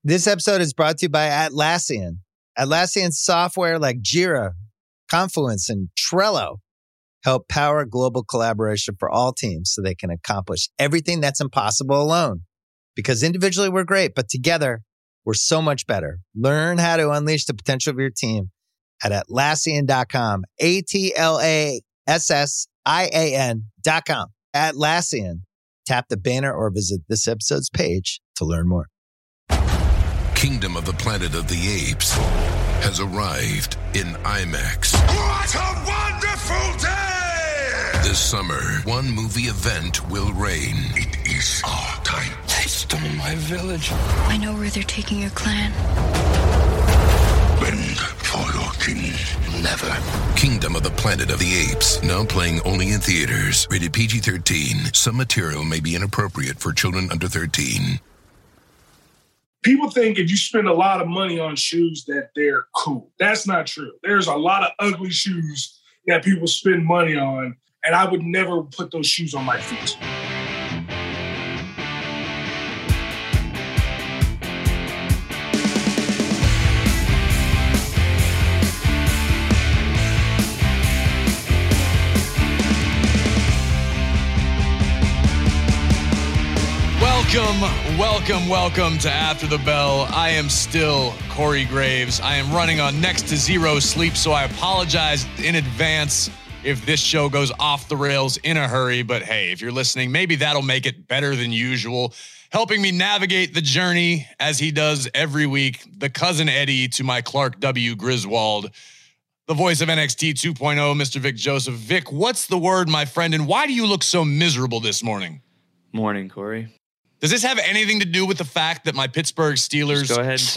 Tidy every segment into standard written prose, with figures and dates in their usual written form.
This episode is brought to you by Atlassian. Atlassian software like Jira, Confluence, and Trello help power global collaboration for all teams so they can accomplish everything that's impossible alone. Because individually we're great, but together we're so much better. Learn how to unleash the potential of your team at Atlassian.com. Atlassian.com. Atlassian. Tap the banner or visit this episode's page to learn more. Kingdom of the Planet of the Apes has arrived in IMAX. What a wonderful day! This summer, one movie event will reign. It is our time. They stole my village. I know where they're taking your clan. Bend for your king. Never. Kingdom of the Planet of the Apes, now playing only in theaters. Rated PG-13. Some material may be inappropriate for children under 13. People think if you spend a lot of money on shoes that they're cool. That's not true. There's a lot of ugly shoes that people spend money on, and I would never put those shoes on my feet. Welcome to After the Bell. I am still Corey Graves. I am running on next to zero sleep, so I apologize in advance if this show goes off the rails in a hurry. But hey, if you're listening, maybe that'll make it better than usual. Helping me navigate the journey, as he does every week, the cousin Eddie to my Clark W. Griswold, the voice of NXT 2.0, Mr. Vic Joseph. Vic, what's the word, my friend, and why do you look so miserable this morning? Morning, Corey. Does this have anything to do with the fact that my Pittsburgh Steelers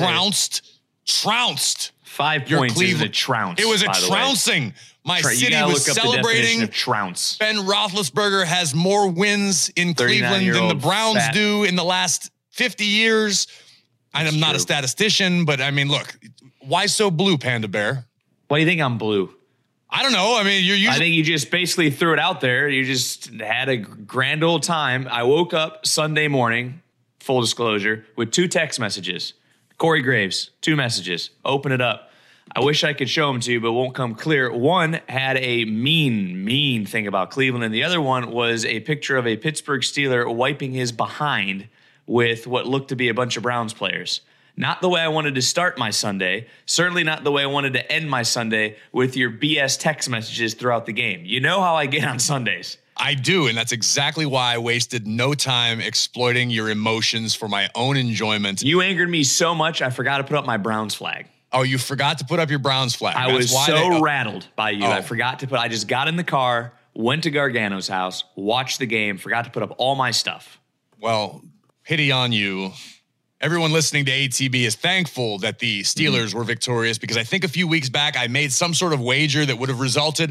trounced 5 points is a trounce? It was a trouncing. My city was celebrating. Trounce. Ben Roethlisberger has more wins in Cleveland than the Browns do in the last 50 years. I'm not a statistician, but I mean, look, why so blue, Panda Bear? Why do you think I'm blue? I don't know. I mean, I think you just basically threw it out there. You just had a grand old time. I woke up Sunday morning, full disclosure, with 2 text messages. Corey Graves, 2 messages. Open it up. I wish I could show them to you, but it won't come clear. One had a mean thing about Cleveland, and the other one was a picture of a Pittsburgh Steeler wiping his behind with what looked to be a bunch of Browns players. Not the way I wanted to start my Sunday. Certainly not the way I wanted to end my Sunday with your BS text messages throughout the game. You know how I get on Sundays. I do, and that's exactly why I wasted no time exploiting your emotions for my own enjoyment. You angered me so much, I forgot to put up my Browns flag. Oh, you forgot to put up your Browns flag. I was so rattled by you. I forgot to put, I just got in the car, went to Gargano's house, watched the game, forgot to put up all my stuff. Well, pity on you. Everyone listening to ATB is thankful that the Steelers were victorious, because I think a few weeks back I made some sort of wager that would have resulted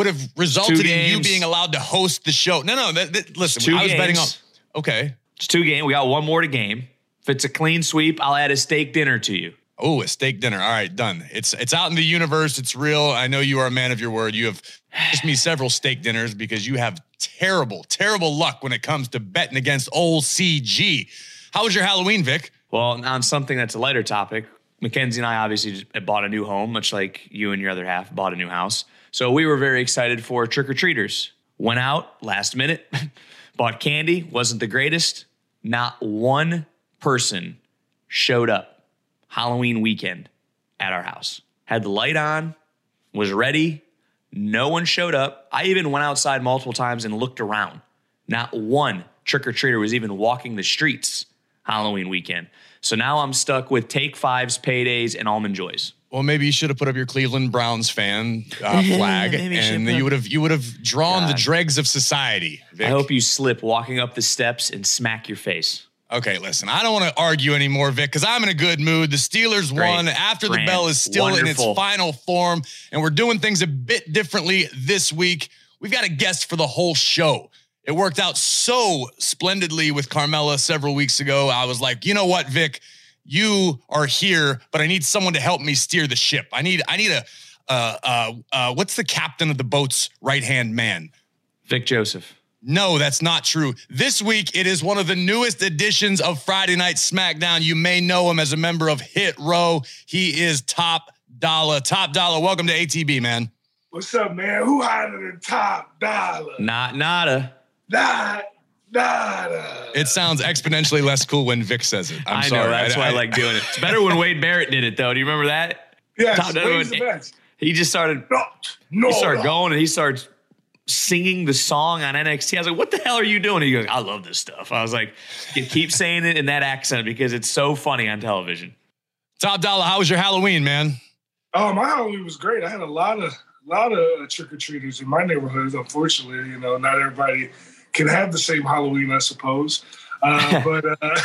in you being allowed to host the show. No, listen, I was betting on. Okay. It's 2 games. We got 1 more to game. If it's a clean sweep, I'll add a steak dinner to you. Oh, a steak dinner. All right, done. It's out in the universe. It's real. I know you are a man of your word. You have asked me several steak dinners because you have terrible luck when it comes to betting against old CG. How was your Halloween, Vic? Well, on something that's a lighter topic, Mackenzie and I obviously just bought a new home, much like you and your other half bought a new house. So we were very excited for trick-or-treaters. Went out last minute, bought candy, wasn't the greatest. Not one person showed up Halloween weekend at our house. Had the light on, was ready. No one showed up. I even went outside multiple times and looked around. Not one trick-or-treater was even walking the streets Halloween weekend. So now I'm stuck with Take Fives, Paydays, and Almond Joys. Well, maybe you should have put up your Cleveland Browns fan flag, and you would have drawn the dregs of society, Vic. I hope you slip walking up the steps and smack your face. Okay, listen, I don't want to argue anymore, Vic, because I'm in a good mood. The Steelers won. After the Bell is still in its final form, and we're doing things a bit differently this week. We've got a guest for the whole show. It worked out so splendidly with Carmella several weeks ago. I was like, you know what, Vic? You are here, but I need someone to help me steer the ship. I need what's the captain of the boat's right-hand man? Vic Joseph. No, that's not true. This week, it is one of the newest editions of Friday Night SmackDown. You may know him as a member of Hit Row. He is Top Dollar. Top Dollar, welcome to ATB, man. What's up, man? Who hotter than Top Dollar? Nada. Nada. It sounds exponentially less cool when Vic says it. I'm sorry. Know, that's why I like doing it. It's better when Wade Barrett did it, though. Do you remember that? Yes, Wade's the best. He just started, he started going and he starts singing the song on NXT. I was like, what the hell are you doing? He goes, I love this stuff. I was like, you keep saying it in that accent because it's so funny on television. Top Dollar, how was your Halloween, man? Oh, my Halloween was great. I had a lot of trick-or-treaters in my neighborhood. Unfortunately, not everybody can have the same Halloween, I suppose. But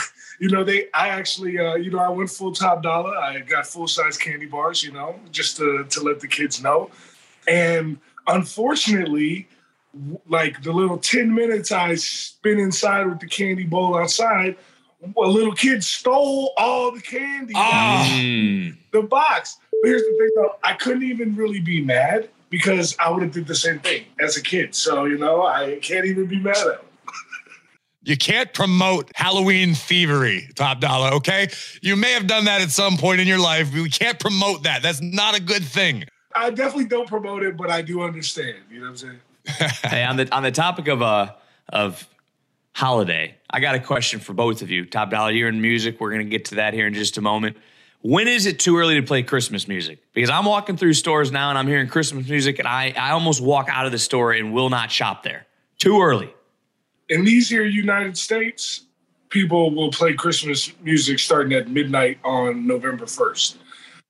I actually, I went full Top Dollar. I got full-size candy bars, just to let the kids know. And unfortunately, like the little 10 minutes I spent inside with the candy bowl outside, a little kid stole all the candy out of the box. But here's the thing, though. I couldn't even really be mad because I would have did the same thing as a kid. So, I can't even be mad at him. You can't promote Halloween thievery, Top Dollar, okay? You may have done that at some point in your life. We can't promote that. That's not a good thing. I definitely don't promote it, but I do understand. You know what I'm saying? Hey, on the topic of holiday, I got a question for both of you. Top Dollar, you're in music. We're going to get to that here in just a moment. When is it too early to play Christmas music? Because I'm walking through stores now and I'm hearing Christmas music and I almost walk out of the store and will not shop there. Too early. In these here United States, people will play Christmas music starting at midnight on November 1st.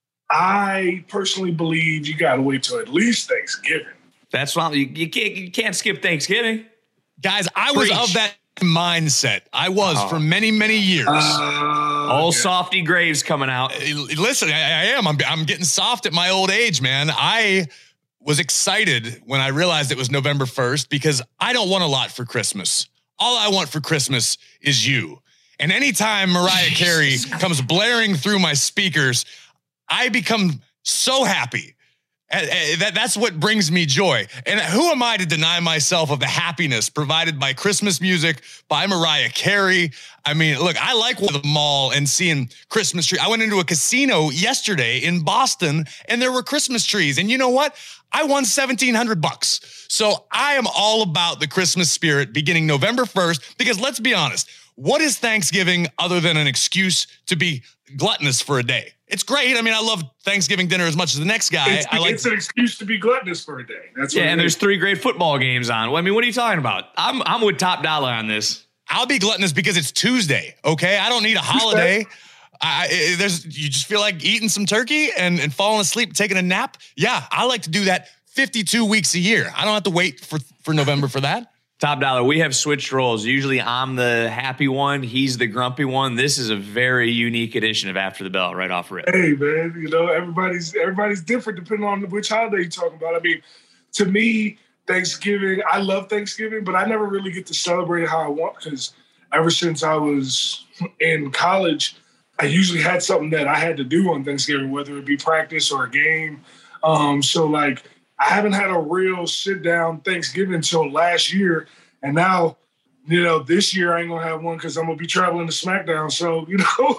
I personally believe you got to wait till at least Thanksgiving. That's why you can't skip Thanksgiving. Guys, I was of that mindset. I was for many, many years. All Softy Graves coming out. Listen, I am. I'm getting soft at my old age, man. I was excited when I realized it was November 1st because I don't want a lot for Christmas. All I want for Christmas is you. And anytime Mariah Carey comes blaring through my speakers, I become so happy. That's what brings me joy. And who am I to deny myself of the happiness provided by Christmas music, by Mariah Carey? I mean, look, I like the mall and seeing Christmas trees. I went into a casino yesterday in Boston and there were Christmas trees. And you know what? I won $1,700. So I am all about the Christmas spirit beginning November 1st, because let's be honest, what is Thanksgiving other than an excuse to be gluttonous for a day? It's great. I mean, I love Thanksgiving dinner as much as the next guy. It's an excuse to be gluttonous for a day. That's what and there's 3 great football games on. I mean, what are you talking about? I'm with Top Dollar on this. I'll be gluttonous because it's Tuesday, okay? I don't need a holiday. You just feel like eating some turkey and falling asleep, taking a nap. Yeah, I like to do that 52 weeks a year. I don't have to wait for November for that. Top Dollar, we have switched roles. Usually I'm the happy one. He's the grumpy one. This is a very unique edition of After the Bell right off rip. Hey, man, everybody's different depending on which holiday you're talking about. I mean, to me, Thanksgiving, I love Thanksgiving, but I never really get to celebrate it how I want because ever since I was in college, I usually had something that I had to do on Thanksgiving, whether it be practice or a game. So, I haven't had a real sit-down Thanksgiving until last year. And now, this year I ain't going to have one because I'm going to be traveling to SmackDown. So,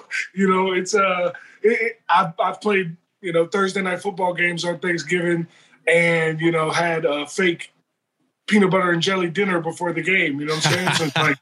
I've played, Thursday night football games on Thanksgiving and, had a fake peanut butter and jelly dinner before the game. You know what I'm saying? So it's like,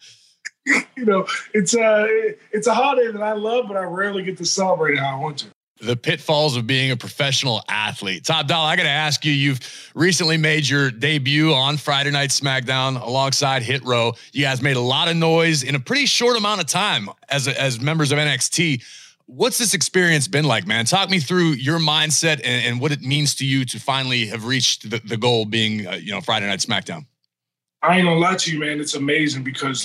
it's a holiday that I love, but I rarely get to celebrate it how I want to. The pitfalls of being a professional athlete. Top Dollar, I got to ask you, you've recently made your debut on Friday Night SmackDown alongside Hit Row. You guys made a lot of noise in a pretty short amount of time as members of NXT. What's this experience been like, man? Talk me through your mindset and what it means to you to finally have reached the goal being, Friday Night SmackDown. I ain't gonna lie to you, man. It's amazing because,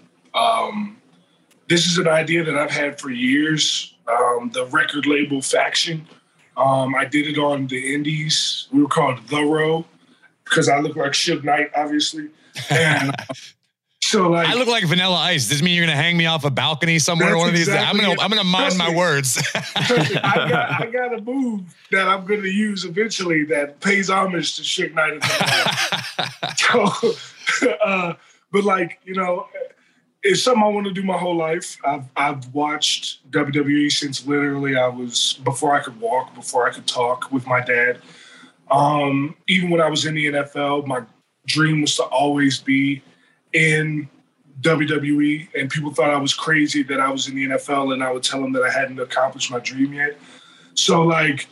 this is an idea that I've had for years. The record label Faction. I did it on the Indies. We were called The Row because I look like Suge Knight, obviously. And I look like Vanilla Ice. Does this mean you're going to hang me off a balcony somewhere one of these days? I'm going to mind my words. I got a move that I'm going to use eventually that pays homage to Suge Knight. But like, you know, it's something I want to do my whole life. I've watched WWE since literally before I could walk, before I could talk with my dad. Even when I was in the NFL, my dream was to always be in WWE, and people thought I was crazy that I was in the NFL, and I would tell them that I hadn't accomplished my dream yet. So like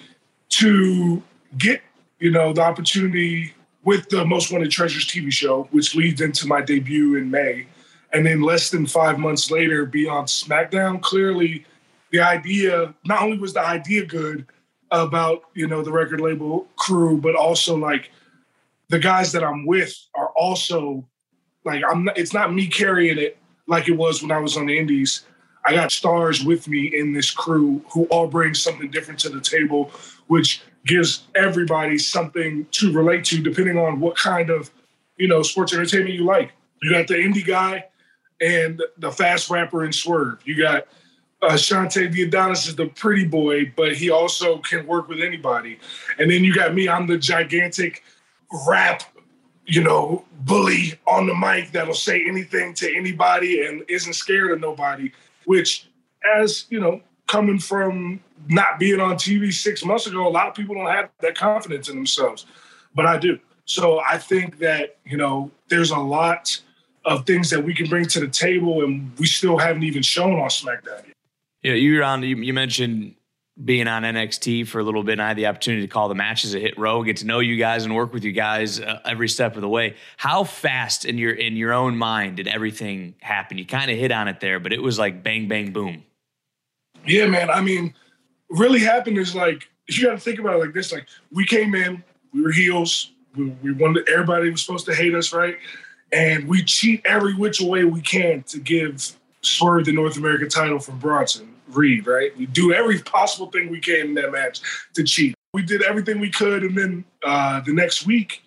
to get, you know, the opportunity with the Most Wanted Treasures TV show, which leads into my debut in May, and then less than 5 months later be on SmackDown, clearly the idea, not only was the idea good about, you know, the record label crew, but also like the guys that I'm with are also like, it's not me carrying it like it was when I was on the Indies. I got stars with me in this crew who all bring something different to the table, which gives everybody something to relate to depending on what kind of, you know, sports entertainment you like. You got the indie guy and the fast rapper in Swerve. You got Shante the Adonis is the pretty boy, but he also can work with anybody. And then you got me, I'm the gigantic rap, you know, bully on the mic that'll say anything to anybody and isn't scared of nobody, which, as, you know, coming from not being on TV 6 months ago, a lot of people don't have that confidence in themselves, but I do. So I think that, you know, there's a lot of things that we can bring to the table and we still haven't even shown on SmackDown yet. Yeah, you mentioned being on NXT for a little bit, and I had the opportunity to call the matches at Hit Row, get to know you guys and work with you guys every step of the way. How fast in your own mind did everything happen? You kind of hit on it there, but it was like bang, bang, boom. Yeah, man. I mean, really happened is like, you got to think about it like this. Like, we came in, we were heels. We wanted, everybody was supposed to hate us, right? And we cheat every which way we can to give Swerve the North American title from Bronson Reed, right? We do every possible thing we can in that match to cheat. We did everything we could, and then the next week,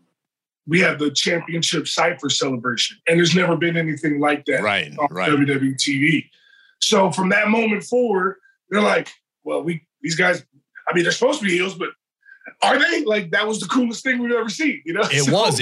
we have the championship Cypher celebration. And there's never been anything like that on WWE TV. So from that moment forward, they're like, well, these guys, I mean, they're supposed to be heels, but are they? Like, that was the coolest thing we've ever seen, you know? It was.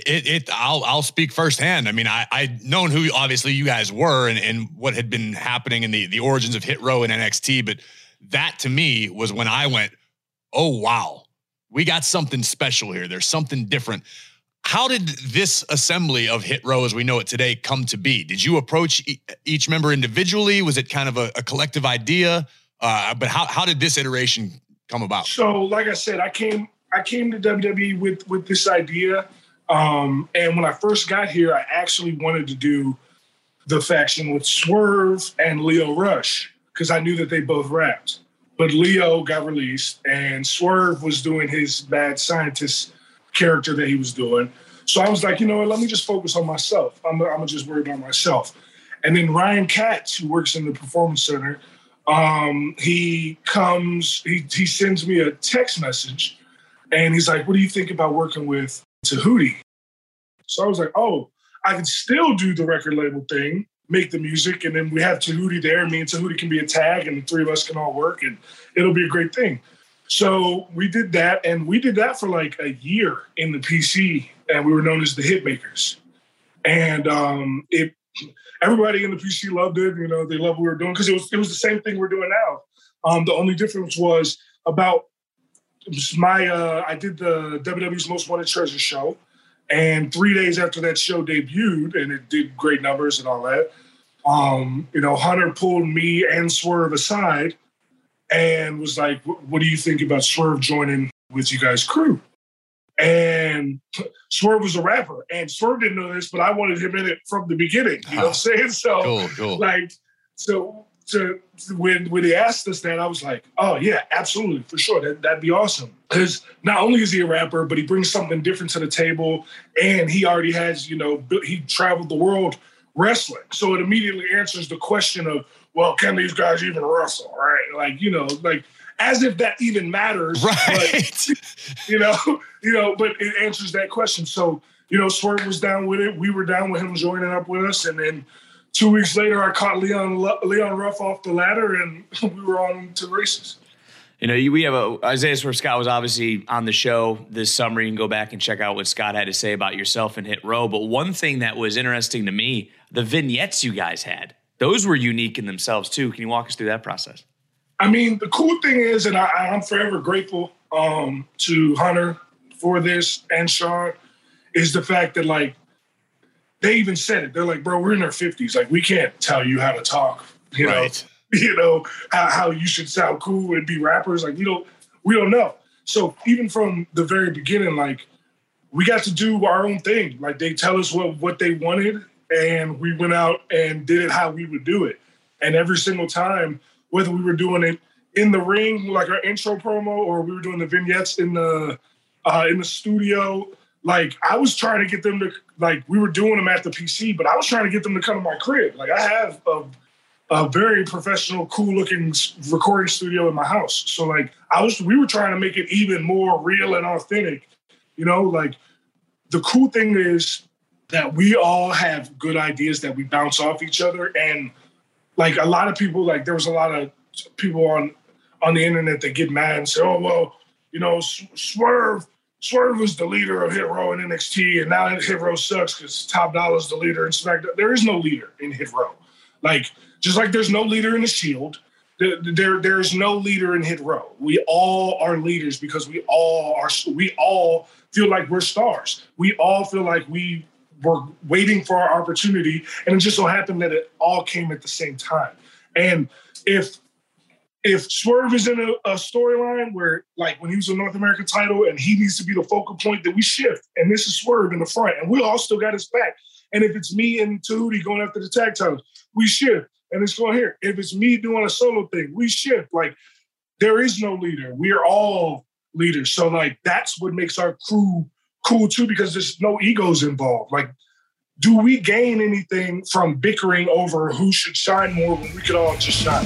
I'll speak firsthand. I mean, I'd known who obviously you guys were and what had been happening in the origins of Hit Row and NXT, but that to me was when I went, oh, wow, we got something special here. There's something different. How did this assembly of Hit Row as we know it today come to be? Did you approach each member individually? Was it kind of a collective idea? But how did this iteration come about? So, like I said, I came to WWE with this idea. And when I first got here, I actually wanted to do the faction with Swerve and Lio Rush because I knew that they both rapped. But Lio got released and Swerve was doing his bad scientist character that he was doing. So I was like, you know what, let me just focus on myself. I'm gonna just worry about myself. And then Ryan Katz, who works in the Performance Center, he sends me a text message and he's like, what do you think about working with Tahuti? So I was like, oh, I can still do the record label thing, make the music, and then we have Tahuti there. Me and Tahuti can be a tag and the three of us can all work and it'll be a great thing. So we did that, and we did that for like a year in the PC, and we were known as the Hitmakers. And everybody in the PC loved it. You know, they loved what we were doing because it was the same thing we're doing now. The only difference was I did the WWE's Most Wanted Treasure show, and 3 days after that show debuted, and it did great numbers and all that, you know, Hunter pulled me and Swerve aside and was like, what do you think about Swerve joining with you guys' crew? And Swerve was a rapper, and Swerve didn't know this, but I wanted him in it from the beginning. You know what I'm saying? So, cool. When they asked us that, I was like, oh, yeah, absolutely, for sure. That'd be awesome. Because not only is he a rapper, but he brings something different to the table, and he already has, you know, he traveled the world wrestling. So it immediately answers the question of, well, can these guys even wrestle, right? Like, you know, like as if that even matters. Right. But, but it answers that question. So, you know, Swerve was down with it. We were down with him joining up with us. And then 2 weeks later, I caught Leon Ruff off the ladder and we were on to the races. You know, we have Isaiah Swerve Scott was obviously on the show this summer. You can go back and check out what Scott had to say about yourself and Hit Row. But one thing that was interesting to me, the vignettes you guys had, those were unique in themselves too. Can you walk us through that process? I mean, the cool thing is, and I'm forever grateful to Hunter for this and Sean, is the fact that, like, they even said it. They're like, bro, we're in our 50s. Like, we can't tell you how to talk, you know, how you should sound cool and be rappers. Like, we don't know. So even from the very beginning, like, we got to do our own thing. Like, they tell us what they wanted, and we went out and did it how we would do it. And every single time, whether we were doing it in the ring, like our intro promo, or we were doing the vignettes in the studio, like, I was trying to get them to, like, we were doing them at the PC, but I was trying to get them to come to my crib. Like, I have a very professional, cool-looking recording studio in my house. So, like, we were trying to make it even more real and authentic. You know, like, the cool thing is that we all have good ideas that we bounce off each other. And, like, a lot of people, like, there was a lot of people on the internet that get mad and say, oh, well, you know, Swerve was the leader of Hit Row in NXT, and now Hit Row sucks because Top Dollar's the leader in SmackDown. There is no leader in Hit Row. Like, just like there's no leader in the Shield, there's no leader in Hit Row. We all are leaders because we all feel like we're stars. We all feel like we were waiting for our opportunity, and it just so happened that it all came at the same time. And if Swerve is in a storyline where, like, when he was a North American title and he needs to be the focal point, then we shift. And this is Swerve in the front, and we all still got his back. And if it's me and Tahuti going after the tag titles, we shift. And it's going here. If it's me doing a solo thing, we shift. Like, there is no leader. We are all leaders. So, like, that's what makes our crew cool too, because there's no egos involved. Like, do we gain anything from bickering over who should shine more when we could all just shine?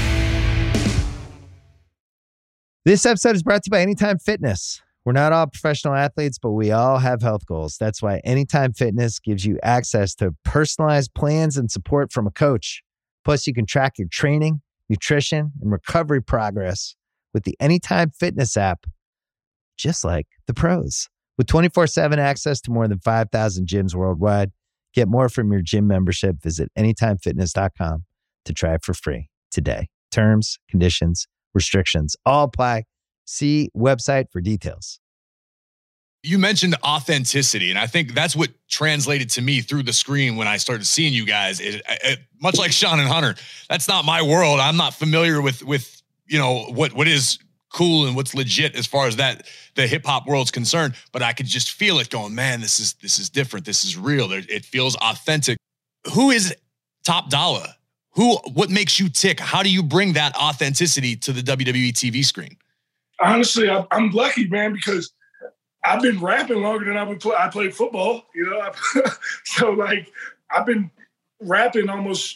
This episode is brought to you by Anytime Fitness. We're not all professional athletes, but we all have health goals. That's why Anytime Fitness gives you access to personalized plans and support from a coach. Plus, you can track your training, nutrition, and recovery progress with the Anytime Fitness app, just like the pros. With 24/7 access to more than 5,000 gyms worldwide, get more from your gym membership. Visit anytimefitness.com to try it for free today. Terms, conditions, restrictions all apply. See website for details. You mentioned authenticity, and I think that's what translated to me through the screen when I started seeing you guys. Much like Sean and Hunter, that's not my world. I'm not familiar with you know what is cool and what's legit as far as that the hip hop world's concerned. But I could just feel it going, man, this is different. This is real. It feels authentic. Who is Top Dollar? What makes you tick? How do you bring that authenticity to the WWE TV screen? Honestly, I'm lucky, man, because I've been rapping longer than I played football, you know? So, like, I've been rapping almost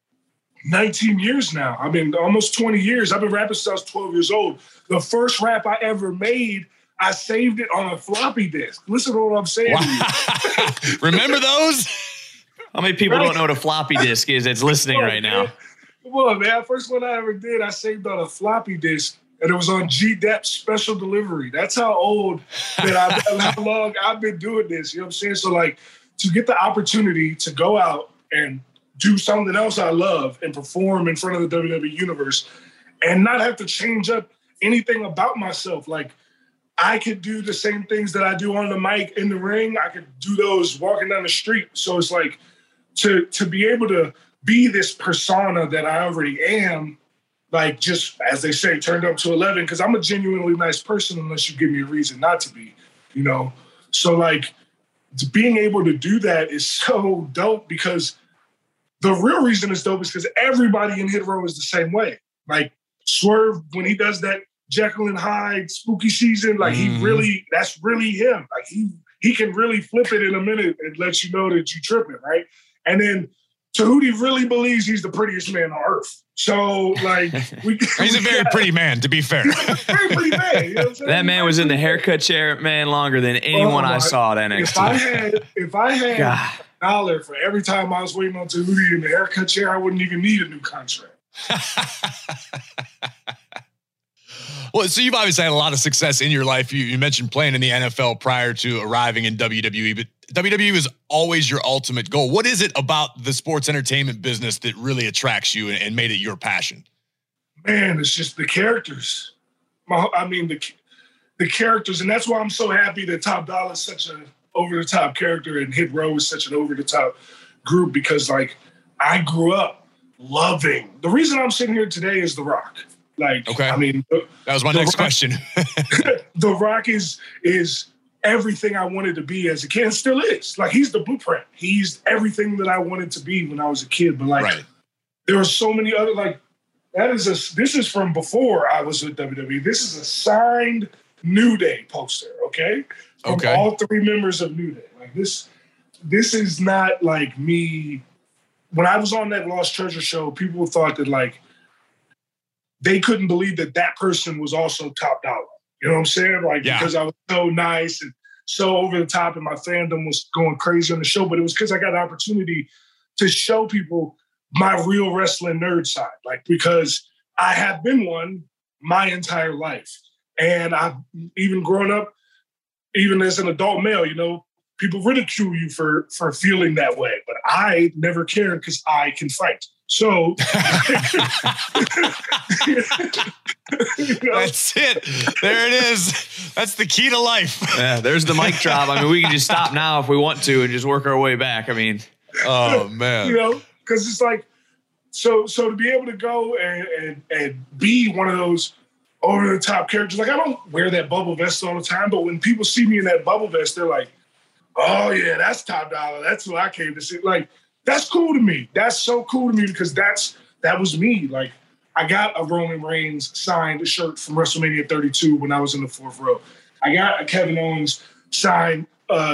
19 years now. I've been almost 20 years. I've been rapping since I was 12 years old. The first rap I ever made, I saved it on a floppy disk. Listen to what I'm saying. Wow. Remember those? How many people don't know what a floppy disk is that's listeling right now? Come on, man. First one I ever did, I saved on a floppy disk. And it was on GDEP special delivery. That's how old how long I've been doing this. You know what I'm saying? So, like, to get the opportunity to go out and do something else I love and perform in front of the WWE universe and not have to change up anything about myself. Like, I could do the same things that I do on the mic in the ring. I could do those walking down the street. So it's like to be able to be this persona that I already am, like, just, as they say, turned up to 11, because I'm a genuinely nice person unless you give me a reason not to be, you know? So, like, being able to do that is so dope, because the real reason it's dope is because everybody in Hit Row is the same way. Like, Swerve, when he does that Jekyll and Hyde spooky season, like, that's really him. Like, he can really flip it in a minute and let you know that you're tripping, right? And then Tahuti really believes he's the prettiest man on earth. So, like, he's a very pretty man, to be fair. Very pretty man. You know what I'm saying? That man was in the haircut chair, man, longer than anyone I saw at NXT. If I had $1 for every time I was waiting on Tahuti in the haircut chair, I wouldn't even need a new contract. Well, so you've obviously had a lot of success in your life. You mentioned playing in the NFL prior to arriving in WWE, but WWE was always your ultimate goal. What is it about the sports entertainment business that really attracts you and made it your passion? Man, it's just the characters. The characters, and that's why I'm so happy that Top Dollar is such an over-the-top character and Hit Row is such an over-the-top group, because, like, I grew up loving. The reason I'm sitting here today is The Rock. Like, okay. I mean, that was my next question. The Rock is everything I wanted to be as a kid, and still is. Like, he's the blueprint. He's everything that I wanted to be when I was a kid. But, like, right. There are so many other, like, this is from before I was with WWE. This is a signed New Day poster, okay? From all three members of New Day. Like, this is not like me. When I was on that Lost Treasure show, people thought that, like, they couldn't believe that that person was also Top Dollar. You know what I'm saying? Like, because I was so nice and so over the top and my fandom was going crazy on the show. But it was because I got an opportunity to show people my real wrestling nerd side. Like, because I have been one my entire life. And I've even grown up, even as an adult male, you know, people ridicule you for feeling that way. But I never cared because I can fight. So you know? That's it. There it is. That's the key to life. Yeah, there's the mic drop. I mean, we can just stop now if we want to and just work our way back. I mean, oh man. You know, because it's like, so to be able to go and be one of those over the top characters, like, I don't wear that bubble vest all the time, but when people see me in that bubble vest, they're like, oh yeah, that's Top Dollar. That's who I came to see. Like, that's cool to me. That's so cool to me because that was me. Like, I got a Roman Reigns signed shirt from WrestleMania 32 when I was in the fourth row. I got a Kevin Owens signed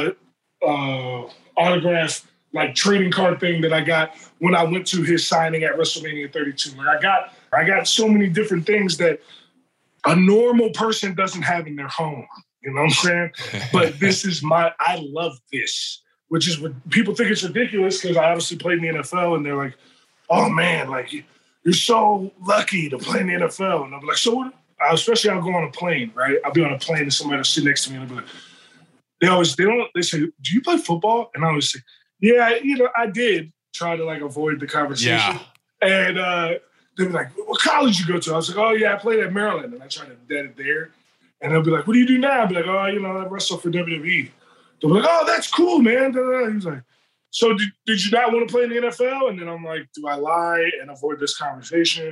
autograph, like, trading card thing that I got when I went to his signing at WrestleMania 32. Like, I got so many different things that a normal person doesn't have in their home. You know what I'm saying? But this is I love this, which is what people think it's ridiculous because I obviously played in the NFL and they're like, oh man, like, you're so lucky to play in the NFL. And I'm like, so what? Especially I'll go on a plane, right? I'll be on a plane and somebody will sit next to me and they'll be like, they say, do you play football? And I always say, yeah, you know, I did try to, like, avoid the conversation. Yeah. And they'll be like, what college you go to? I was like, oh yeah, I played at Maryland. And I tried to dead it there. And they'll be like, what do you do now? I'll be like, oh, you know, I wrestle for WWE. They'll be like, oh, that's cool, man. He's like, so did you not want to play in the NFL? And then I'm like, do I lie and avoid this conversation?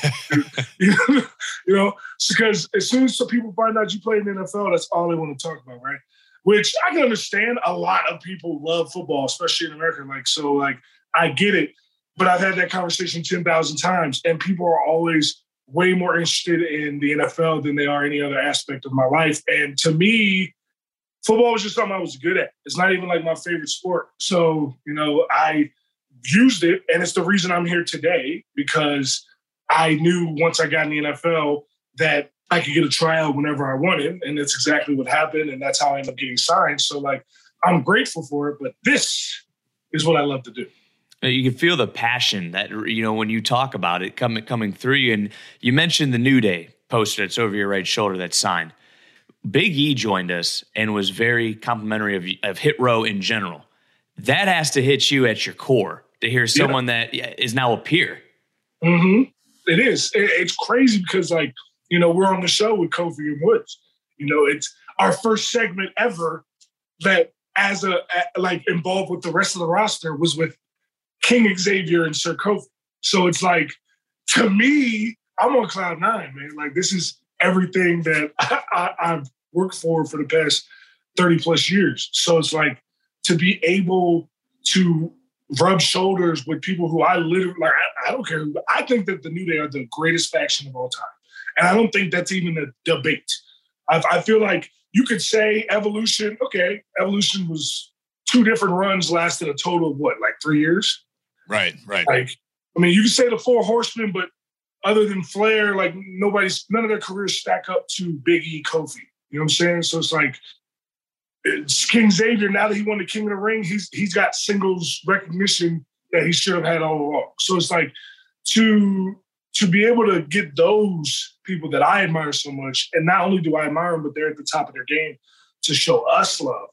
You know, because as soon as some people find out you play in the NFL, that's all they want to talk about, right? Which I can understand. A lot of people love football, especially in America. Like, so, like, I get it. But I've had that conversation 10,000 times, and people are always way more interested in the NFL than they are any other aspect of my life. And to me, football was just something I was good at. It's not even like my favorite sport. So, you know, I used it, and it's the reason I'm here today, because I knew once I got in the NFL that I could get a tryout whenever I wanted, and that's exactly what happened, and that's how I ended up getting signed. So, like, I'm grateful for it, but this is what I love to do. You can feel the passion that, you know, when you talk about it coming through you. And you mentioned the New Day poster that's over your right shoulder that's signed. Big E joined us and was very complimentary of Hit Row in general. That has to hit you at your core to hear someone that is now a peer. Mm-hmm. It is. It's crazy because, like, you know, we're on the show with Kofi and Woods. You know, it's our first segment ever that involved with the rest of the roster was with King Xavier and Sir Kofi. So it's like, to me, I'm on cloud nine, man. Like, this is everything that I've worked for the past 30 plus years. So it's like, to be able to rub shoulders with people who I literally, like, I don't care. I think that the New Day are the greatest faction of all time. And I don't think that's even a debate. I feel like you could say Evolution. Okay, Evolution was 2 different runs, lasted a total of what, like 3 years? Right. Like, I mean, you can say the 4 Horsemen, but other than Flair, like, none of their careers stack up to Big E, Kofi. You know what I'm saying? So it's like, it's King Xavier, now that he won the King of the Ring, he's got singles recognition that he should have had all along. So it's like, to to be able to get those people that I admire so much, and not only do I admire them, but they're at the top of their game to show us love.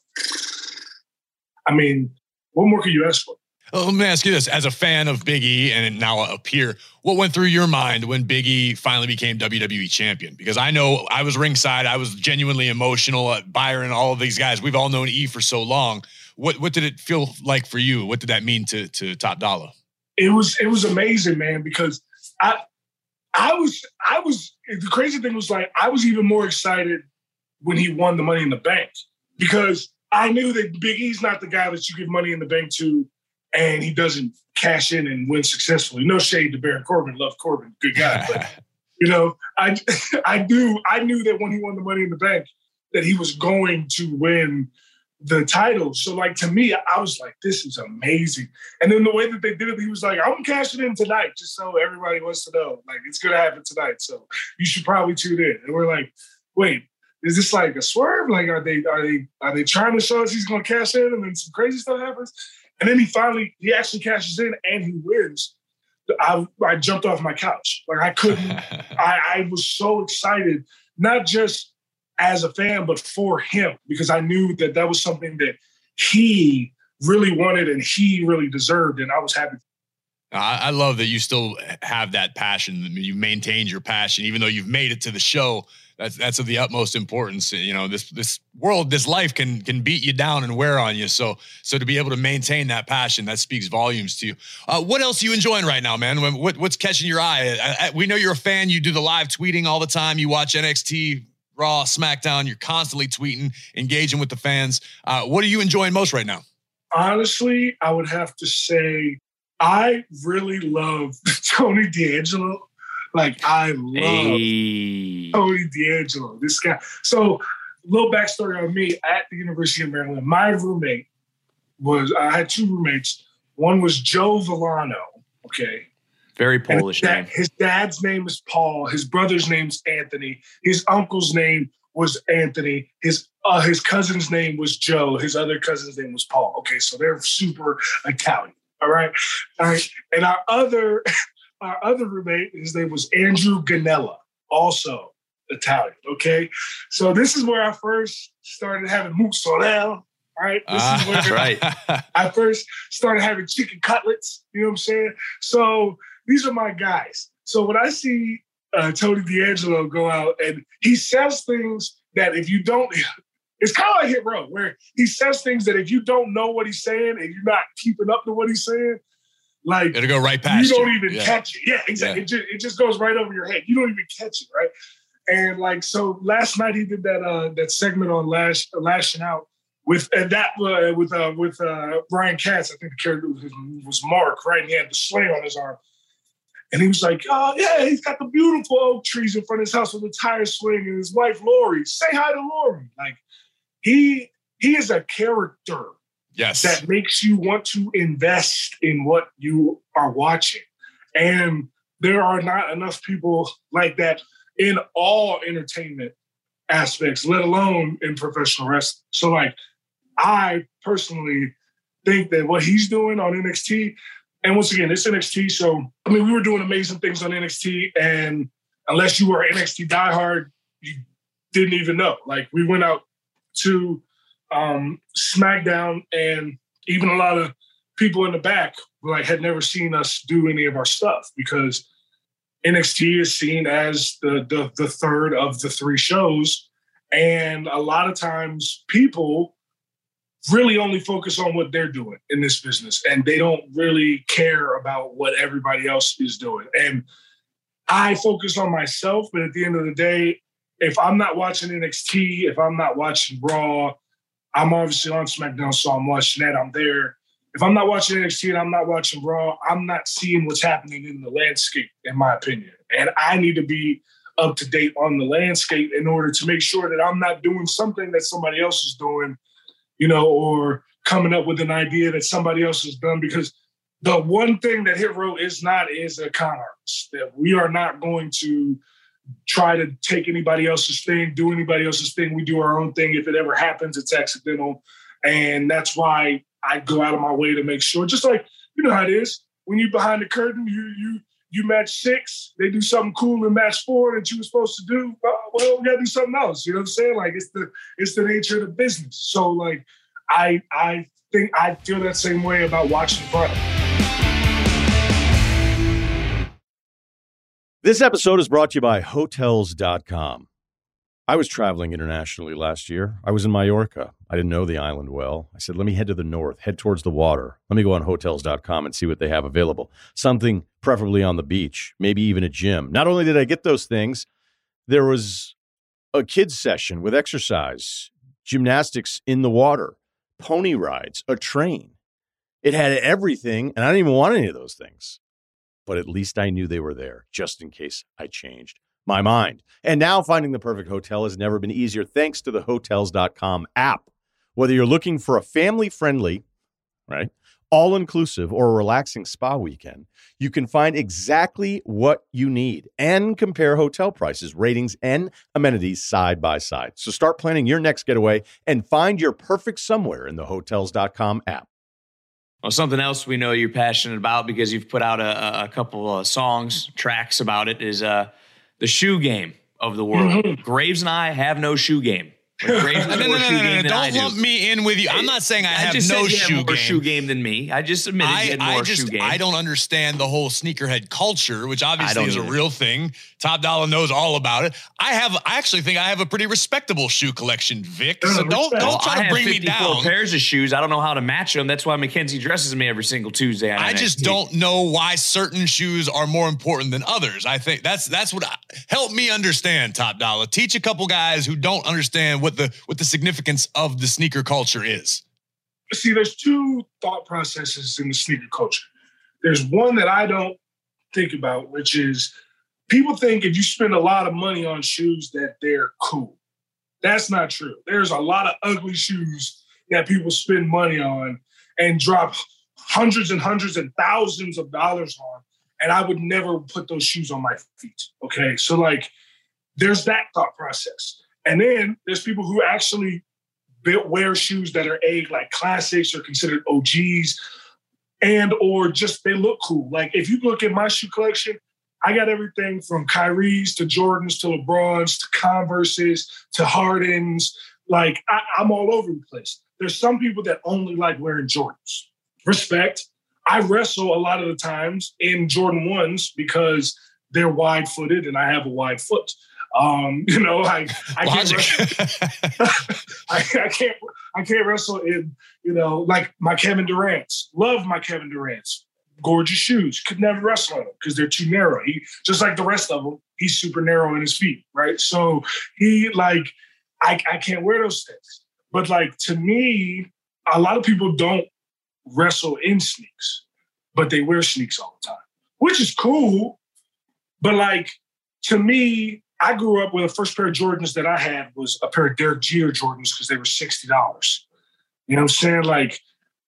I mean, what more could you ask for? Well, let me ask you this. As a fan of Big E and now a peer, what went through your mind when Big E finally became WWE champion? Because I know I was ringside. I was genuinely emotional at Byron, all of these guys. We've all known E for so long. What did it feel like for you? What did that mean to Top Dollar? It was amazing, man, because I was the crazy thing was like I was even more excited when he won the Money in the Bank, because I knew that Big E's not the guy that you give Money in the Bank to and he doesn't cash in and win successfully. No shade to Baron Corbin. Love Corbin. Good guy. But, I knew that when he won the Money in the Bank that he was going to win the title. So, like, to me, I was like, this is amazing. And then the way that they did it, he was like, I'm cashing in tonight just so everybody wants to know. Like, it's going to happen tonight. So you should probably tune in. And we're like, wait, is this like a swerve? Like, are they trying to show us he's going to cash in and then some crazy stuff happens? And then he actually cashes in and he wins. I jumped off my couch. Like, I couldn't, I was so excited, not just as a fan, but for him, because I knew that that was something that he really wanted and he really deserved. And I was happy. I love that you still have that passion. You maintained your passion, even though you've made it to the show. That's of the utmost importance. You know, this world, this life can beat you down and wear on you. So to be able to maintain that passion, that speaks volumes to you. What else are you enjoying right now, man? What's catching your eye? We know you're a fan. You do the live tweeting all the time. You watch NXT, Raw, SmackDown. You're constantly tweeting, engaging with the fans. What are you enjoying most right now? Honestly, I would have to say I really love Tony D'Angelo. Like, I love Tony D'Angelo, this guy. So, a little backstory on me. At the University of Maryland, my roommate I had two roommates. One was Joe Villano, okay? Very Polish name. His dad's name is Paul. His brother's name's Anthony. His uncle's name was Anthony. His cousin's name was Joe. His other cousin's name was Paul. Okay, so they're super Italian, all right? And our other roommate, his name was Andrew Ganella, also Italian, okay? So this is where I first started having mozzarella, right? This is where right. I first started having chicken cutlets, you know what I'm saying? So these are my guys. So when I see Tony D'Angelo go out and he says things that if you don't, it's kind of like Hit Row, where he says things that if you don't know what he's saying and you're not keeping up to what he's saying, like, it'll go right past you. Don't even catch it. Yeah, exactly. Yeah. It just goes right over your head. You don't even catch it, right? And like, so last night he did that segment on Lashing Out with Brian Katz. I think the character was Mark, right? And he had the sling on his arm. And he was like, oh, yeah, he's got the beautiful oak trees in front of his house with a tire swing and his wife, Lori. Say hi to Lori. Like, he is a character. Yes. That makes you want to invest in what you are watching. And there are not enough people like that in all entertainment aspects, let alone in professional wrestling. So, like, I personally think that what he's doing on NXT, and once again, it's NXT. So, I mean, we were doing amazing things on NXT. And unless you were an NXT diehard, you didn't even know. Like, we went out to SmackDown, and even a lot of people in the back like had never seen us do any of our stuff, because NXT is seen as the third of the three shows, and a lot of times people really only focus on what they're doing in this business, and they don't really care about what everybody else is doing. And I focus on myself, but at the end of the day, if I'm not watching NXT, if I'm not watching Raw, I'm obviously on SmackDown, so I'm watching that. I'm there. If I'm not watching NXT and I'm not watching Raw, I'm not seeing what's happening in the landscape, in my opinion. And I need to be up to date on the landscape in order to make sure that I'm not doing something that somebody else is doing, you know, or coming up with an idea that somebody else has done. Because the one thing that Hit Row is not is a con artist. That we are not going to try to take anybody else's thing, do anybody else's thing. We do our own thing. If it ever happens, it's accidental. And that's why I go out of my way to make sure, just like, you know how it is. When you're behind the curtain, you match 6, they do something cool in match 4 that you were supposed to do. Well, we gotta do something else. You know what I'm saying? Like it's the nature of the business. So like I think I feel that same way about watching fun. This episode is brought to you by Hotels.com. I was traveling internationally last year. I was in Mallorca. I didn't know the island well. I said, let me head to the north, head towards the water. Let me go on Hotels.com and see what they have available. Something preferably on the beach, maybe even a gym. Not only did I get those things, there was a kids session with exercise, gymnastics in the water, pony rides, a train. It had everything, and I didn't even want any of those things. But at least I knew they were there, just in case I changed my mind. And now finding the perfect hotel has never been easier thanks to the Hotels.com app. Whether you're looking for a family-friendly, right, all-inclusive or a relaxing spa weekend, you can find exactly what you need and compare hotel prices, ratings, and amenities side by side. So start planning your next getaway and find your perfect somewhere in the Hotels.com app. Well, something else we know you're passionate about because you've put out a couple of tracks about it is the shoe game of the world. Mm-hmm. Graves and I have no shoe game. Graves has more shoe game than I do. Don't lump me in with you. I'm not saying I have no shoe game than me. I just admitted you had more shoe game. I don't understand the whole sneakerhead culture, which obviously is a real thing. Top Dollar knows all about it. I actually think I have a pretty respectable shoe collection, Vic. So don't try to bring me down. I have 54 pairs of shoes. I don't know how to match them. That's why Mackenzie dresses me every single Tuesday. I just don't know why certain shoes are more important than others. I think that's what help me understand, Top Dollar. Teach a couple guys who don't understand what the significance of the sneaker culture is. See, there's two thought processes in the sneaker culture. There's one that I don't think about, which is people think if you spend a lot of money on shoes that they're cool. That's not true. There's a lot of ugly shoes that people spend money on and drop hundreds and hundreds and thousands of dollars on. And I would never put those shoes on my feet. Okay. So like there's that thought process. And then there's people who actually wear shoes that are like classics or considered OGs and or just they look cool. Like if you look at my shoe collection, I got everything from Kyrie's to Jordans to LeBron's to Converse's to Harden's. Like I'm all over the place. There's some people that only like wearing Jordans. Respect. I wrestle a lot of the times in Jordan 1s because they're wide-footed and I have a wide foot. I can't wrestle in, like my Kevin Durant's. Love my Kevin Durant's. Gorgeous shoes. Could never wrestle on them because they're too narrow. He, just like the rest of them, he's super narrow in his feet, right? So I can't wear those things. But like to me, a lot of people don't wrestle in sneaks, but they wear sneaks all the time, which is cool. But like to me, I grew up with the first pair of Jordans that I had was a pair of Derek Jeter Jordans because they were $60. You know what I'm saying? Like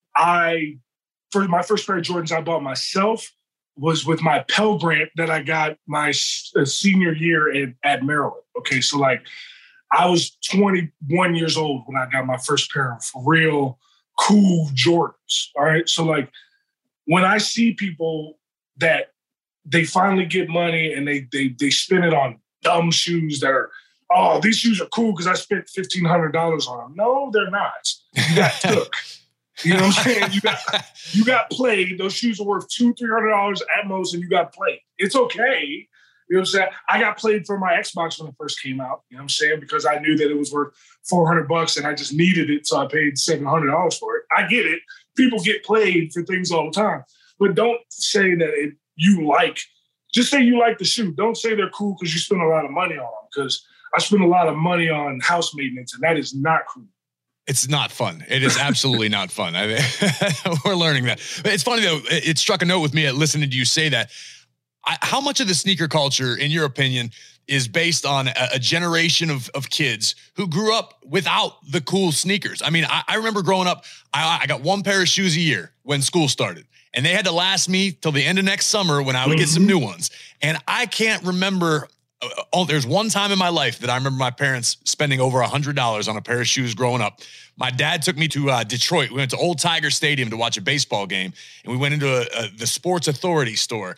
for my first pair of Jordans I bought myself was with my Pell Grant that I got my senior year at Maryland. Okay, so like I was 21 years old when I got my first pair of real cool Jordans. All right, so like when I see people that they finally get money and they spend it on dumb shoes that are, these shoes are cool because I spent $1,500 on them. No, they're not. You got took. You know what I'm saying? You got played. Those shoes are worth $200-$300 at most, and you got played. It's okay. You know what I'm saying? I got played for my Xbox when it first came out. You know what I'm saying? Because I knew that it was worth $400 and I just needed it, so I paid $700 for it. I get it. People get played for things all the time, but don't say that just say you like the shoe. Don't say they're cool because you spend a lot of money on them, because I spend a lot of money on house maintenance, and that is not cool. It's not fun. It is absolutely not fun. I mean, we're learning that. It's funny, though. It struck a note with me at listening to you say that. How much of the sneaker culture, in your opinion, is based on a generation of kids who grew up without the cool sneakers? I mean, I remember growing up, I got one pair of shoes a year when school started. And they had to last me till the end of next summer when I would get some new ones. And I can't remember. There's one time in my life that I remember my parents spending over $100 on a pair of shoes growing up. My dad took me to Detroit. We went to Old Tiger Stadium to watch a baseball game. And we went into the Sports Authority store.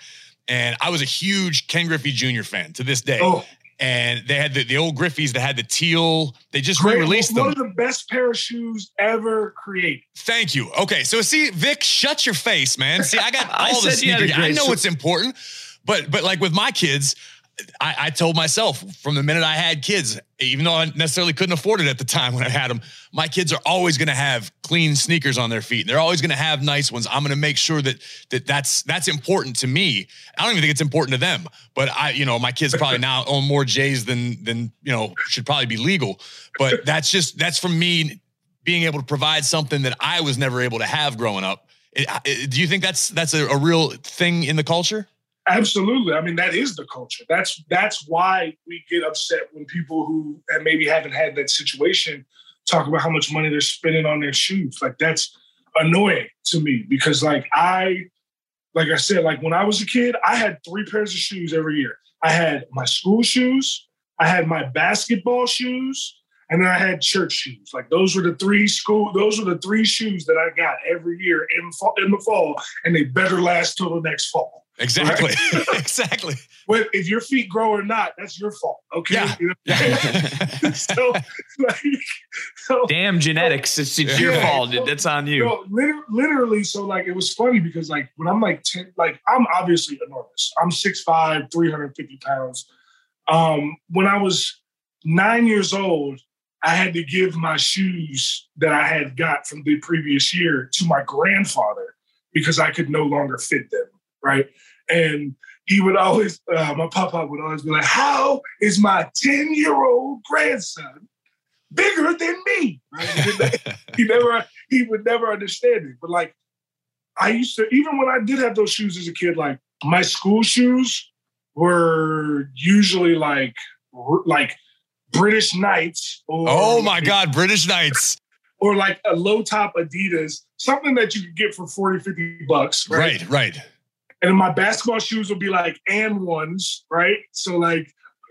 And I was a huge Ken Griffey Jr. fan to this day. Oh. And they had the old Griffeys that had the teal. They just re-released them. One of the best pair of shoes ever created. Thank you. Okay, so see, Vic, shut your face, man. See, I got all the sneakers. I know it's important, but like with my kids, I told myself from the minute I had kids, even though I necessarily couldn't afford it at the time when I had them, my kids are always going to have clean sneakers on their feet. They're always going to have nice ones. I'm going to make sure that's important to me. I don't even think it's important to them, but my kids probably now own more J's than should probably be legal. But that's from me being able to provide something that I was never able to have growing up. Do you think that's a real thing in the culture? Absolutely. I mean, that is the culture. That's why we get upset when people who maybe haven't had that situation talk about how much money they're spending on their shoes. Like, that's annoying to me because like I said, like when I was a kid, I had 3 pairs of shoes every year. I had my school shoes, I had my basketball shoes, and then I had church shoes. Like those were the 3 shoes that I got every year in the fall, and they better last till the next fall. Exactly. Right? Exactly. Well, if your feet grow or not, that's your fault. Okay. Yeah. You know? Yeah. so damn genetics. It's your fault. That's on you. Literally. So like, it was funny because like when I'm like 10, like I'm obviously enormous. I'm 6'5", 350 pounds. When I was 9 years old, I had to give my shoes that I had got from the previous year to my grandfather because I could no longer fit them. Right. And he would always, my papa would always be like, how is my 10-year-old grandson bigger than me? Right? He would never understand it. But like, I used to, even when I did have those shoes as a kid, like my school shoes were usually like British Knights. Oh my God, British Knights. Or like a low top Adidas, something that you could get for $40-$50. Right. And then my basketball shoes would be like AND1s, right? So like,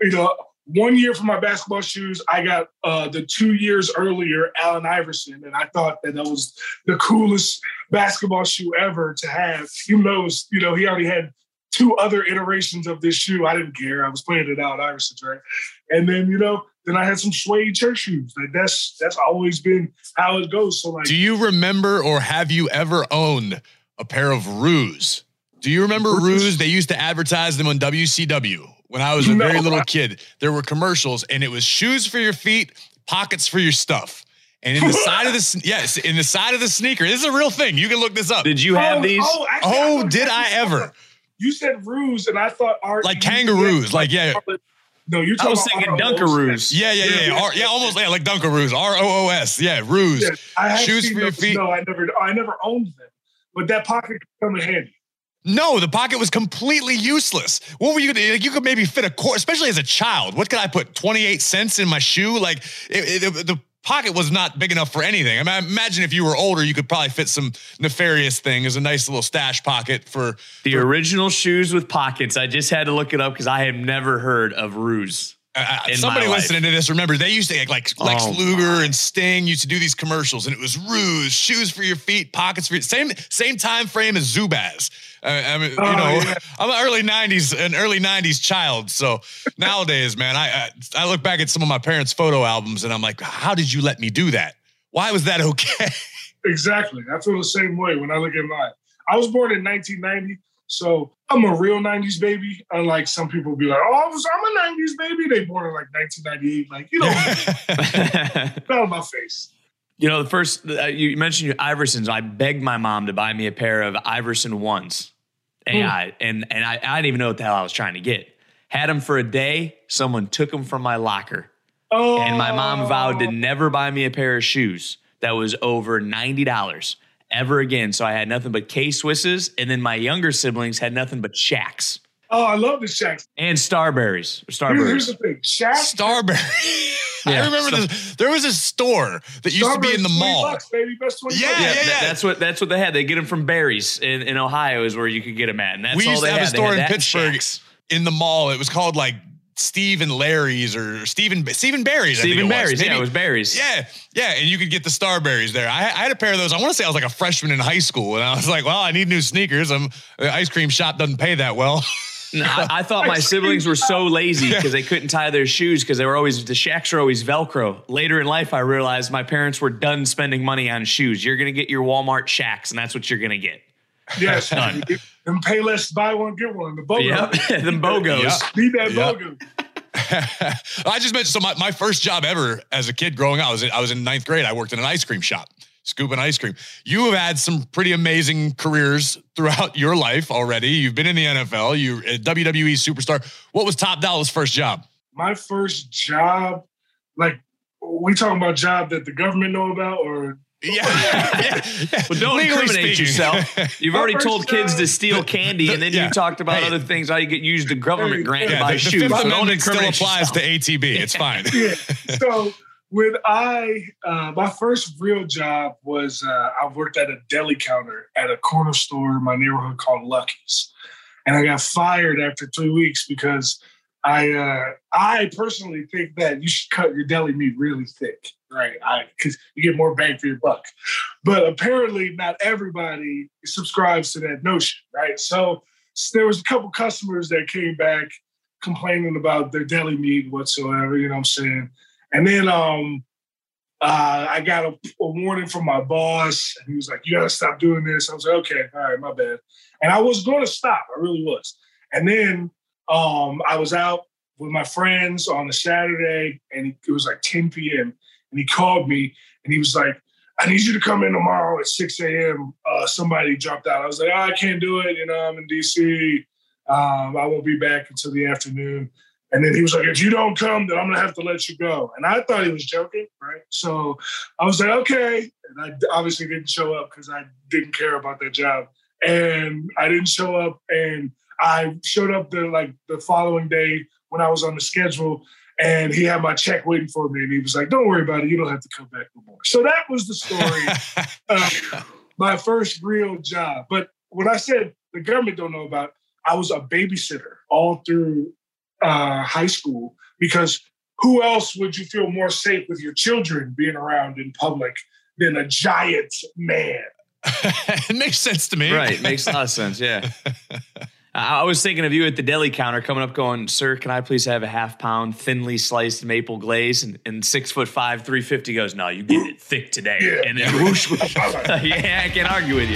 1 year for my basketball shoes, I got the 2 years earlier, Allen Iverson. And I thought that was the coolest basketball shoe ever to have. Even though it was, he already had 2 other iterations of this shoe. I didn't care. I was playing it out, Iverson's, right? And then, then I had some suede church shoes. Like that's always been how it goes. So like, do you remember or have you ever owned a pair of Ruse? Do you remember Ruse? They used to advertise them on WCW when I was a very little kid. There were commercials, and it was shoes for your feet, pockets for your stuff. And in the side of the sneaker, this is a real thing. You can look this up. Did you have these? Did I ever? You said Ruse, and I thought like kangaroos, like yeah. No, you're talking. I was thinking Dunkaroos. Yeah, almost like Dunkaroos. ROOS. Yeah, Ruse. Yeah, shoes for your feet. No, I never owned them, but that pocket could come in handy. No, the pocket was completely useless. What were you gonna? Like, you could maybe fit a quart, especially as a child. What could I put? 28 cents in my shoe? Like the pocket was not big enough for anything. I mean, imagine if you were older, you could probably fit some nefarious thing as a nice little stash pocket for original shoes with pockets. I just had to look it up because I have never heard of Ruse. Somebody listening to this, remember they used to Lex Luger and Sting used to do these commercials, and it was Ruse, shoes for your feet, pockets for your same time frame as Zubaz. I'm an early '90s child, so nowadays, man, I look back at some of my parents' photo albums, and I'm like, how did you let me do that? Why was that okay? Exactly, I feel the same way when I look at mine. I was born in 1990. So I'm a real 90s baby. Unlike some people be like, I'm a 90s baby. They born in like 1998. Like, out of my face. The first, you mentioned your Iversons. I begged my mom to buy me a pair of Iverson 1s. And I didn't even know what the hell I was trying to get. Had them for a day. Someone took them from my locker. Oh. And my mom vowed to never buy me a pair of shoes that was over $90. Ever again. So I had nothing but K-Swisses, and then my younger siblings had nothing but Shaqs. Oh, I love the Shaqs. And Starberries. Here's the thing. Shaqs? Starberry. I remember this. There was a store that used to be in the mall. $20, baby. Best $20. Yeah. That's what they had. They get them from Barry's in Ohio is where you could get them at. And that's we all used they to have had. a store in Pittsburgh in the mall. It was called like Steve and Larry's or Stephen Barry's. Stephen Barry's. Yeah, it was Barry's. Yeah. And you could get the Starberries there. I had a pair of those. I want to say I was like a freshman in high school, and I was like, well, I need new sneakers. The ice cream shop doesn't pay that well. No, I thought my siblings were so lazy because they couldn't tie their shoes because the shacks are always Velcro. Later in life, I realized my parents were done spending money on shoes. You're going to get your Walmart shacks, and that's what you're going to get. Yes. Them pay less, buy one, get one. The BOGO. Yep. Them BOGOs. Yep. Need that BOGO. I just mentioned, so my first job ever as a kid growing up, I was in ninth grade. I worked in an ice cream shop, scooping ice cream. You have had some pretty amazing careers throughout your life already. You've been in the NFL. You're a WWE superstar. What was Top Dollar's first job? My first job, like, we talking about job that the government know about, or... Yeah. Well, don't incriminate yourself. You've already told kids to steal candy, and then you talked about other things, how you get used the government grant to buy shoes. The so don't incriminate still applies yourself. to ATB. It's fine. Yeah. So when my first real job was I worked at a deli counter at a corner store in my neighborhood called Lucky's. And I got fired after 3 weeks because I personally think that you should cut your deli meat really thick, right? Because you get more bang for your buck. But apparently not everybody subscribes to that notion, right? So there was a couple customers that came back complaining about their deli meat whatsoever, you know what I'm saying? And then I got a warning from my boss, and he was like, you got to stop doing this. I was like, okay, all right, my bad. And I was going to stop. I really was. And then I was out with my friends on a Saturday, and it was like 10 p.m. And he called me, and he was like, I need you to come in tomorrow at 6 a.m. Somebody dropped out. I was like, I can't do it. You know, I'm in D.C. I won't be back until the afternoon. And then he was like, if you don't come, then I'm going to have to let you go. And I thought he was joking, right? So I was like, okay. And I obviously didn't show up because I didn't care about that job. And I didn't show up. And I showed up the following day when I was on the schedule, and he had my check waiting for me. And he was like, don't worry about it. You don't have to come back no more. So that was the story of my first real job. But when I said the government don't know about, I was a babysitter all through high school, because who else would you feel more safe with your children being around in public than a giant man? It makes sense to me. Right. Makes a lot of sense. Yeah. I was thinking of you at the deli counter coming up going, sir, can I please have a half-pound thinly sliced maple glaze? And 6'5", 350 goes, no, you get it thick today. Yeah. And then whoosh, whoosh. Yeah, I can't argue with you.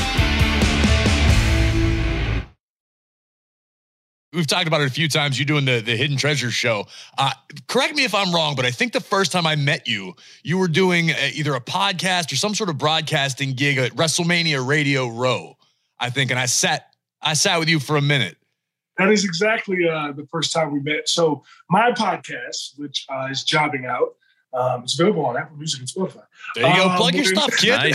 We've talked about it a few times. You doing the Hidden Treasures show. Correct me if I'm wrong, but I think the first time I met you, you were doing either a podcast or some sort of broadcasting gig at WrestleMania Radio Row, I think. And I sat with you for a minute. That is exactly the first time we met. So my podcast, which is Jobbing Out, it's available on Apple Music and Spotify. There you go. Plug your stuff, kid.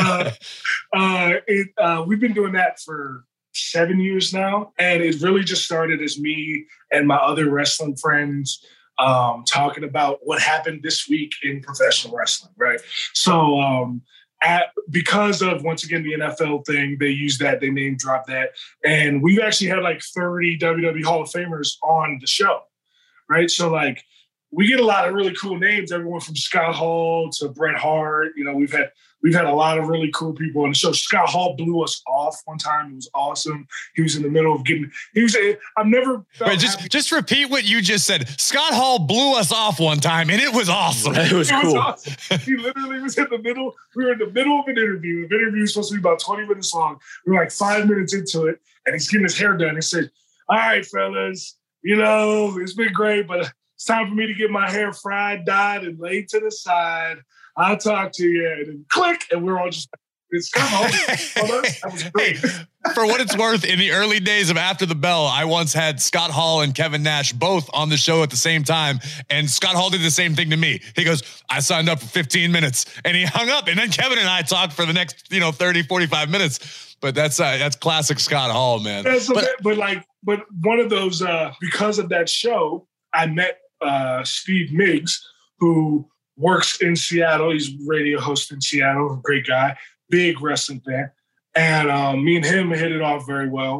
Nice. We've been doing that for 7 years now. And it really just started as me and my other wrestling friends talking about what happened this week in professional wrestling, right? So because of, once again, the NFL thing, they used that, they name dropped that. And we've actually had like 30 WWE Hall of Famers on the show, right? So like, we get a lot of really cool names, everyone from Scott Hall to Bret Hart. You know, we've had a lot of really cool people on the show. Scott Hall blew us off one time. It was awesome. He was in the middle of I've never felt right, just repeat what you just said. Scott Hall blew us off one time, and it was awesome. It was cool. Awesome. He literally was in the middle. We were in the middle of an interview. The interview was supposed to be about 20 minutes long. We were like 5 minutes into it, and he's getting his hair done. He said, all right, fellas, you know, it's been great, but it's time for me to get my hair fried, dyed, and laid to the side. I'll talk to you. And then click, and we're all just like, it's kind of that was great. For what it's worth, in the early days of After the Bell, I once had Scott Hall and Kevin Nash both on the show at the same time. And Scott Hall did the same thing to me. He goes, I signed up for 15 minutes. And he hung up. And then Kevin and I talked for the next, 30, 45 minutes. But that's classic Scott Hall, man. But one of those, because of that show, I met Steve Miggs, who works in Seattle. He's a radio host in Seattle, a great guy, big wrestling fan. And me and him hit it off very well.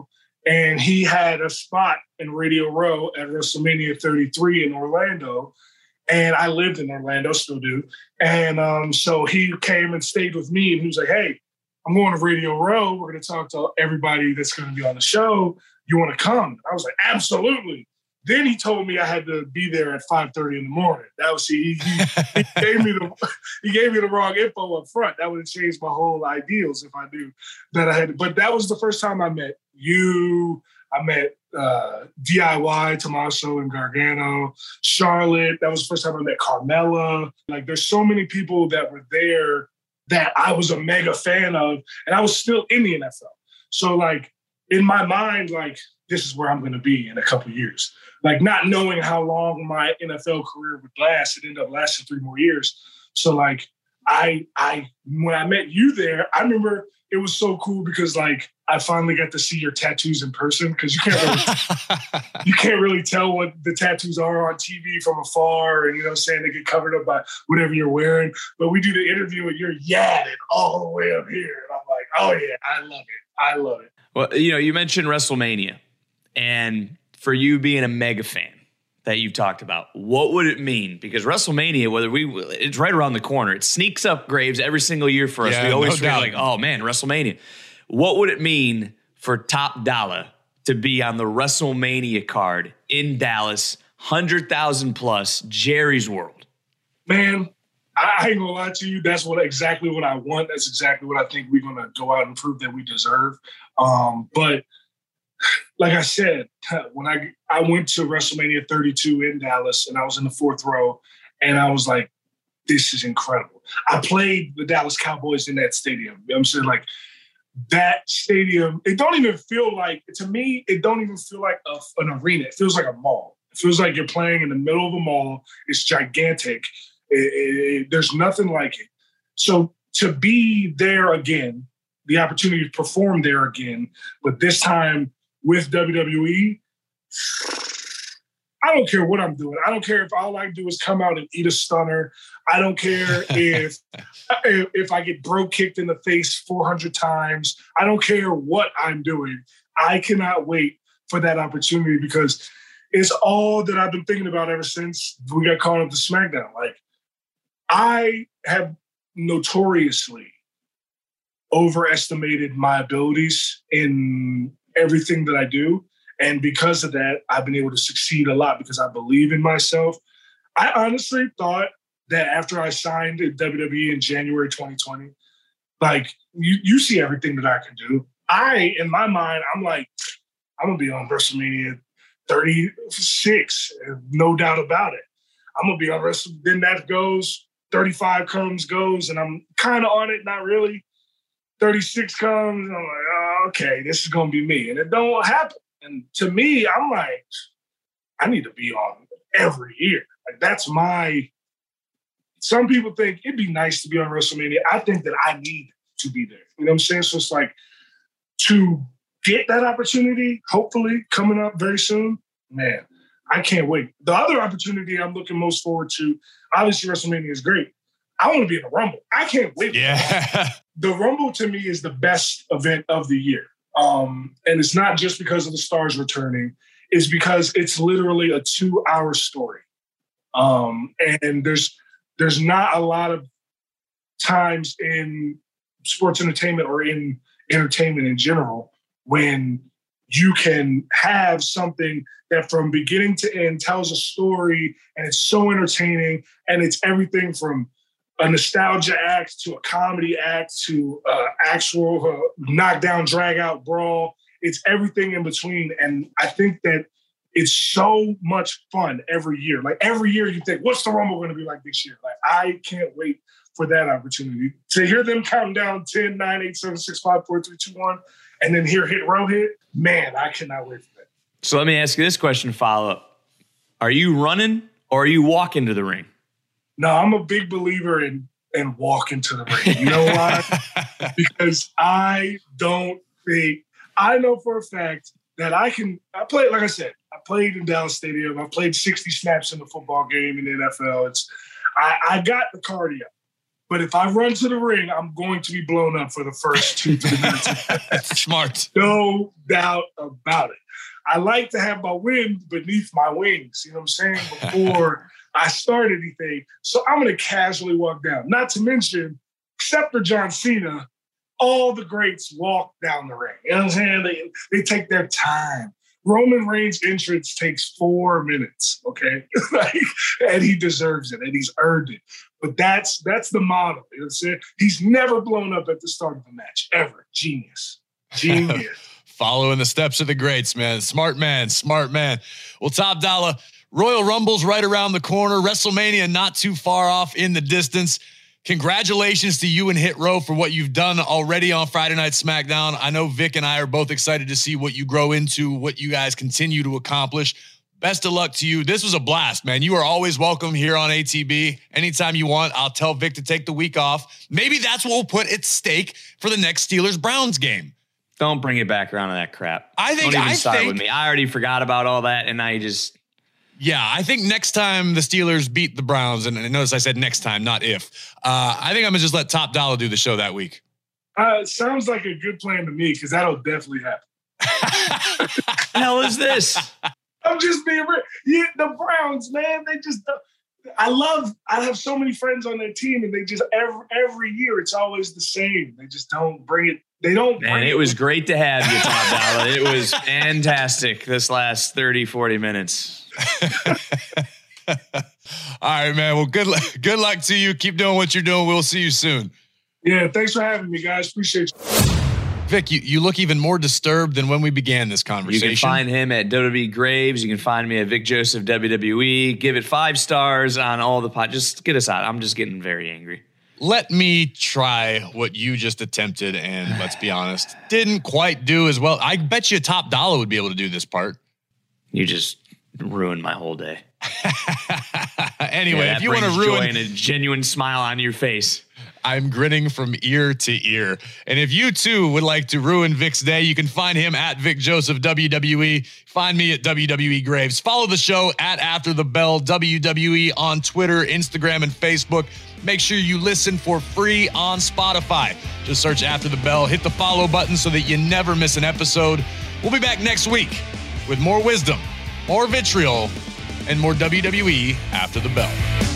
And he had a spot in Radio Row at WrestleMania 33 in Orlando. And I lived in Orlando, still do. And so he came and stayed with me, and he was like, hey, I'm going to Radio Row. We're going to talk to everybody that's going to be on the show. You want to come? I was like, absolutely. Then he told me I had to be there at 5:30 in the morning. That was he gave me the wrong info up front. That would have changed my whole ideals if I knew that I had to. But that was the first time I met you. I met DIY, Tommaso and Gargano, Charlotte. That was the first time I met Carmella. Like, there's so many people that were there that I was a mega fan of, and I was still in the NFL. So, like, in my mind, like, this is where I'm going to be in a couple of years. Like, not knowing how long my NFL career would last, it ended up lasting 3 more years. So, like, I when I met you there, I remember it was so cool because, like, I finally got to see your tattoos in person, because you can't really tell what the tattoos are on TV from afar, and, you know what I'm saying, they get covered up by whatever you're wearing. But we do the interview and you're yadding all the way up here. And I'm like, oh yeah, I love it. I love it. Well, you know, you mentioned WrestleMania, and for you being a mega fan that you've talked about, what would it mean? Because WrestleMania, it's right around the corner. It sneaks up, Graves, every single year for us. Yeah, we always feel doubt. like, oh man, WrestleMania. What would it mean for Top Dollar to be on the WrestleMania card in Dallas, 100,000 plus, Jerry's World? Man, I ain't gonna lie to you. That's exactly what I want. That's exactly what I think we're gonna go out and prove that we deserve. But like I said, when I went to WrestleMania 32 in Dallas, and I was in the 4th row, and I was like, this is incredible. I played the Dallas Cowboys in that stadium. I'm saying, like, that stadium, it don't even feel like, to me, it don't even feel like an arena. It feels like a mall. It feels like you're playing in the middle of a mall. It's gigantic. There's nothing like it. So to be there again, the opportunity to perform there again, but this time with WWE, I don't care what I'm doing. I don't care if all I do is come out and eat a stunner. I don't care if I get bro kicked in the face 400 times. I don't care what I'm doing. I cannot wait for that opportunity, because it's all that I've been thinking about ever since we got called up to SmackDown. Like, I have notoriously overestimated my abilities in everything that I do. And because of that, I've been able to succeed a lot because I believe in myself. I honestly thought that after I signed at WWE in January 2020, like, you see everything that I can do. In my mind, I'm like, I'm going to be on WrestleMania 36, no doubt about it. I'm going to be on WrestleMania. Then that goes, 35 goes, and I'm kind of on it, not really. 36 comes, and I'm like, oh, okay, this is going to be me. And it don't happen. And to me, I'm like, I need to be on every year. Like, that's some people think it'd be nice to be on WrestleMania. I think that I need to be there. You know what I'm saying? So it's like, to get that opportunity, hopefully coming up very soon, man, I can't wait. The other opportunity I'm looking most forward to, obviously WrestleMania is great. I want to be in the Rumble. I can't wait. Yeah. The Rumble to me is the best event of the year. And it's not just because of the stars returning. It's because it's literally a 2-hour story. And there's not a lot of times in sports entertainment or in entertainment in general when you can have something that from beginning to end tells a story, and it's so entertaining, and it's everything from a nostalgia act to a comedy act to actual knockdown, drag out brawl. It's everything in between. And I think that it's so much fun every year. Like, every year you think, what's the Rumble going to be like this year? Like, I can't wait for that opportunity. To hear them count down 10, 9, 8, 7, 6, 5, 4, 3, 2, 1, and then hear hit row hit, man, I cannot wait for that. So let me ask you this question to follow up. Are you running or are you walking to the ring? No, I'm a big believer in walking to the ring. You know why? Because I don't think, I know for a fact that I play, like I said, I played in Dallas Stadium. I played 60 snaps in the football game in the NFL. I got the cardio, But if I run to the ring, I'm going to be blown up for the first 2-3 minutes. Smart. No doubt about it. I like to have my wind beneath my wings, you know what I'm saying, before I start anything. So I'm going to casually walk down. Not to mention, except for John Cena, all the greats walk down the ring. You know what I'm saying? They take their time. Roman Reigns' entrance takes 4 minutes, okay? And he deserves it, and he's earned it. But that's the model. You know what I'm saying? He's never blown up at the start of a match, ever. Genius. Following the steps of the greats, man. Smart man. Well, Top Dollar, Royal Rumble's right around the corner. WrestleMania not too far off in the distance. Congratulations to you and Hit Row for what you've done already on Friday Night SmackDown. I know Vic and I are both excited to see what you grow into, what you guys continue to accomplish. Best of luck to you. This was a blast, man. You are always welcome here on ATB. Anytime you want, I'll tell Vic to take the week off. Maybe that's what we'll put at stake for the next Steelers-Browns game. Don't bring it back around to that crap. Don't even start with me. I already forgot about all that, and now you just... Yeah, I think next time the Steelers beat the Browns, and notice I said next time, not if. I think I'm going to just let Top Dollar do the show that week. Sounds like a good plan to me, because that'll definitely happen. The hell is this? I'm just being real. Yeah, the Browns, man, they just... I have so many friends on their team, and they just, every year, it's always the same. They just don't bring it. It was great to have you, Top Dollar. It was fantastic this last 30, 40 minutes. All right, man. Well, good luck to you. Keep doing what you're doing. We'll see you soon. Yeah, thanks for having me, guys. Appreciate you. Vic, you look even more disturbed than when we began this conversation. You can find him at WWE Graves. You can find me at Vic Joseph WWE. Give it 5 stars on all the Just get us out. I'm just getting very angry. Let me try what you just attempted, and let's be honest, didn't quite do as well. I bet you Top Dollar would be able to do this part. You just ruined my whole day. Anyway, if you want to ruin joy and a genuine smile on your face, I'm grinning from ear to ear. And if you too would like to ruin Vic's day, you can find him at Vic Joseph WWE. Find me at WWE Graves. Follow the show at After the Bell WWE on Twitter, Instagram, and Facebook. Make sure you listen for free on Spotify. Just search After the Bell, hit the follow button so that you never miss an episode. We'll be back next week with more wisdom, more vitriol, and more WWE After the Bell.